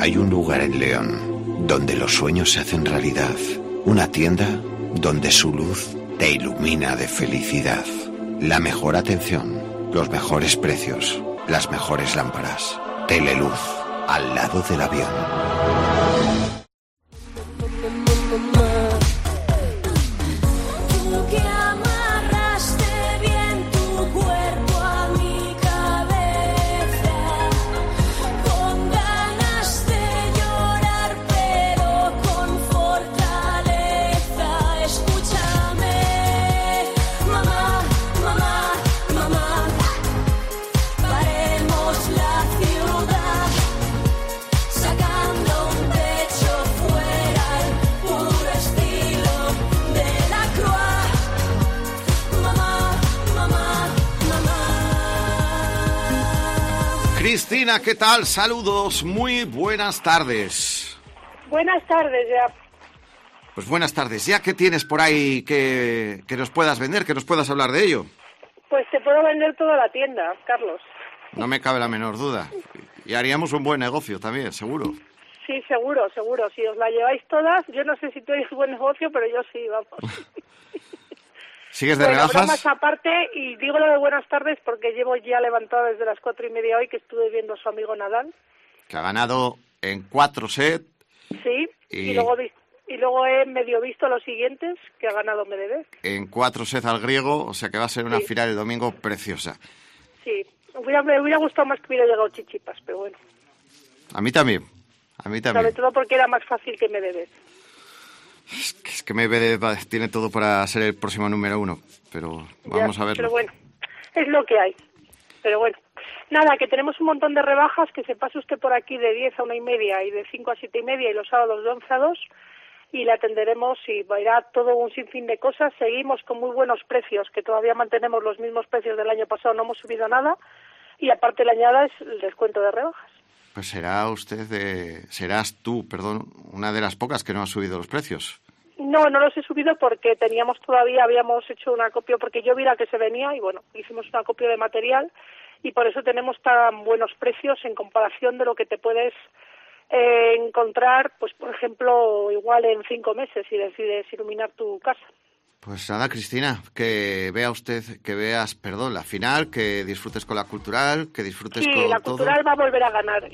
Hay un lugar en León donde los sueños se hacen realidad. Una tienda donde su luz te ilumina de felicidad. La mejor atención, los mejores precios, las mejores lámparas. Teleluz, al lado del avión. Cristina, ¿qué tal? Saludos, muy buenas tardes. Buenas tardes ya. Pues buenas tardes. ¿Ya qué tienes por ahí que nos puedas vender, que nos puedas hablar de ello? Pues te puedo vender toda la tienda, Carlos. No me cabe la menor duda. Y haríamos un buen negocio también, seguro. Sí, seguro. Si os la lleváis todas, yo no sé si tenéis buen negocio, pero yo sí, vamos. ¿Sigues de rebajas? Bromas aparte, y digo lo de buenas tardes porque llevo ya levantada desde las 4:30 hoy, que estuve viendo a su amigo Nadal. Que ha ganado en 4 sets. Sí, y luego he medio visto los siguientes, que ha ganado Medvedev. En 4 sets al griego, o sea que va a ser una final el domingo preciosa. Sí, me hubiera gustado más que hubiera llegado Tsitsipas, pero bueno. A mí también. Sobre todo porque era más fácil que Medvedev. Es que Medvedev tiene todo para ser el próximo número 1, pero vamos a verlo. Pero bueno, es lo que hay. Pero bueno, nada, que tenemos un montón de rebajas, que se pase usted por aquí de 10 a 1:30 y de 5 a 7:30 y los sábados de 11 a 2 y la atenderemos y irá todo un sinfín de cosas. Seguimos con muy buenos precios, que todavía mantenemos los mismos precios del año pasado, no hemos subido nada y aparte la añada es el descuento de rebajas. Pues serás tú, una de las pocas que no ha subido los precios. No los he subido porque habíamos hecho un acopio, porque yo vi la que se venía y bueno, hicimos un acopio de material y por eso tenemos tan buenos precios en comparación de lo que te puedes encontrar, pues por ejemplo, igual en 5 meses si decides iluminar tu casa. Pues nada, Cristina, que veas la final, que disfrutes con la cultural, que disfrutes con todo. Sí, la cultural va a volver a ganar.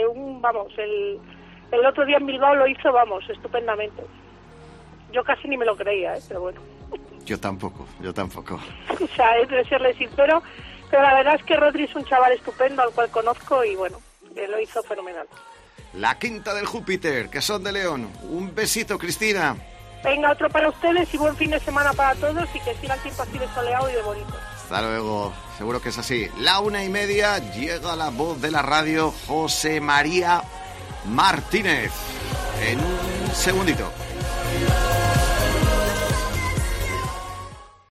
El otro día en Bilbao lo hizo, estupendamente. Yo casi ni me lo creía, pero bueno. Yo tampoco. O sea, es de serle sincero, pero la verdad es que Rodri es un chaval estupendo al cual conozco y bueno, lo hizo fenomenal. La Quinta del Júpiter, que son de León. Un besito, Cristina. Venga, otro para ustedes y buen fin de semana para todos y que siga el tiempo así de soleado y de bonito. Hasta luego, seguro que es así. 1:30 llega la voz de la radio, José María Martínez. En un segundito.